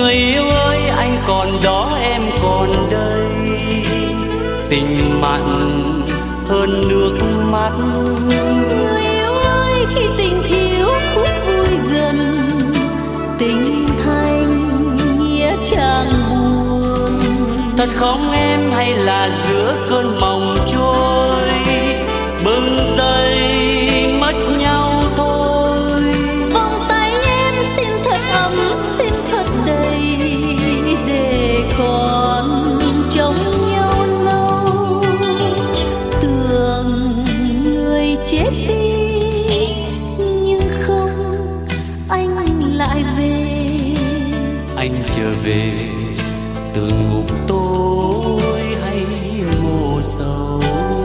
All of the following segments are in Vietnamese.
Người yêu ơi anh còn đó em còn đây, tình mặn hơn nước mắt. Người yêu ơi khi tình thiếu phút vui gần, tình thành nghĩa trang buồn. Thật không em hay là giữa cơn mộng trôi, bừng dậy mất nhau thôi. Vòng tay em xin thật ấm, xin thật đầy, để còn trông nhau lâu. Tưởng người chết đi nhưng không, anh lại về. Anh trở về từ ngục tối hay mồ sầu.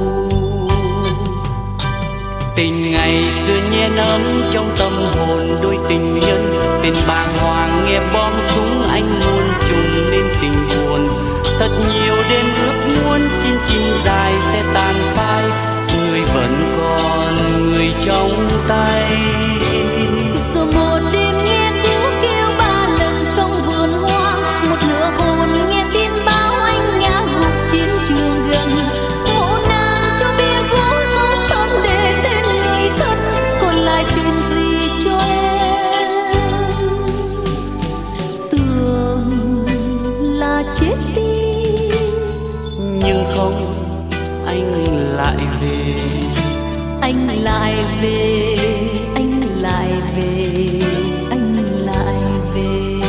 Tình ngày xưa nhen ấm trong tâm hồn đôi tình nhân, tình bàng hoàng nghe bom súng anh luôn trùng nên tình buồn. Thật nhiều đêm ước muốn chinh chinh dài sẽ tàn phai, người vẫn còn người trong tay. Rồi một đêm nghe cứu kêu ba lần trong vườn hoa, một nửa hồn nghe tin báo anh ngã gục chiến trường gần. Mộ nàng cho bia gỗ dấu son để tên người thân, còn lại chuyện gì cho em? Tưởng là chết đi Nhưng không, anh lại về. Anh lại về, anh lại về, anh lại về.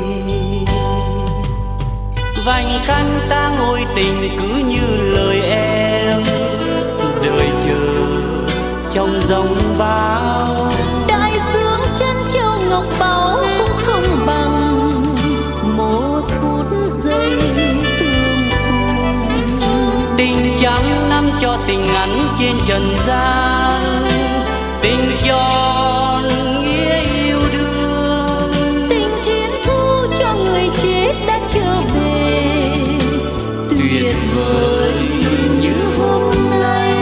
Vành khăn ta ngồi tình cứ như lời em, đợi chờ trong giông bão. Đại dương chân châu ngọc báu cũng không bằng một phút giây tương cùng. Tình trăm năm cho tình ngắn trên trần gian, tình tròn nghĩa yêu đương. Tình thiên thu cho người chết đã trở về, Tuyệt vời như hôm nay.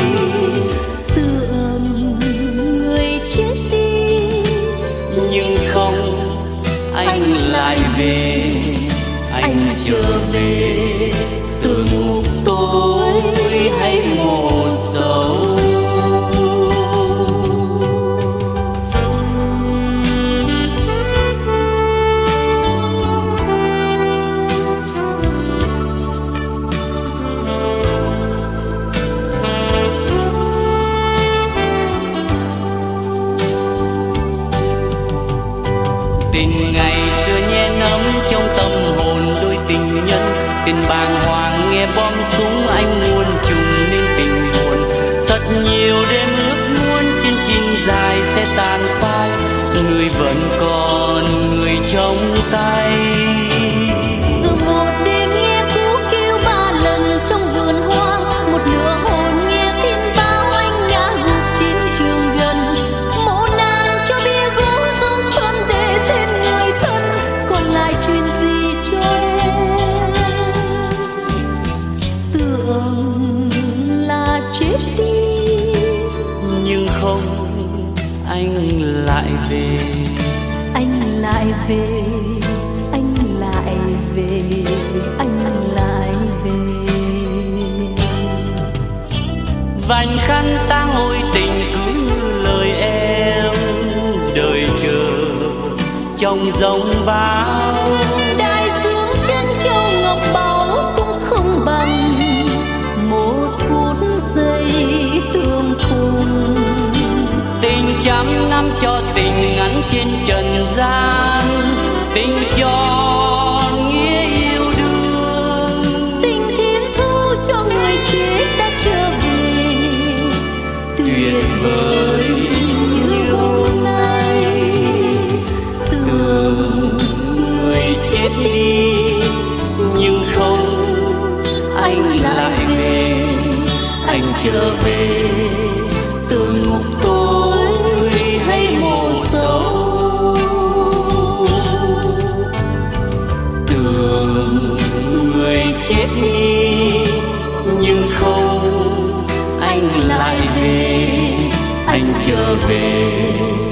tưởng người chết đi Nhưng không, anh lại về. Anh trở về từ ngục tối hay mồ sầu. Tình ngày xưa nhen ấm trong tâm hồn đôi tình nhân, tình bàng hoàng nghe bom súng anh luôn trùng nên tình buồn. Thật nhiều đêm ước muốn chinh chinh dài sẽ tàn phai, người vẫn còn người trong tay. Rồi một đêm nghe cứu kêu ba lần trong vườn hoang, một nửa hồn nghe tin báo anh ngã gục chiến trường gần. Mộ nàng cho bia gỗ dấu son để tên người thân, còn lại chuyện gì cho em? Tưởng là chết đi Nhưng không, anh lại về. anh lại về, anh lại về, anh lại về. Vành khăn ta ngồi tình cứ như lời em, đợi chờ trong giông bão. Đại dương chân châu ngọc báu cũng không bằng một phút giây tương cùng. Tình trăm năm cho tình ngắn trên trần gian, tình tròn nghĩa yêu đương. Tình thiên thu cho người chết đã trở về, Tuyệt vời như hôm nay. Tưởng người chết đi nhưng không, anh lại về. Anh trở về từ ngục tối hay mồ sâu. Tưởng người chết đi nhưng không, anh lại về. Anh trở về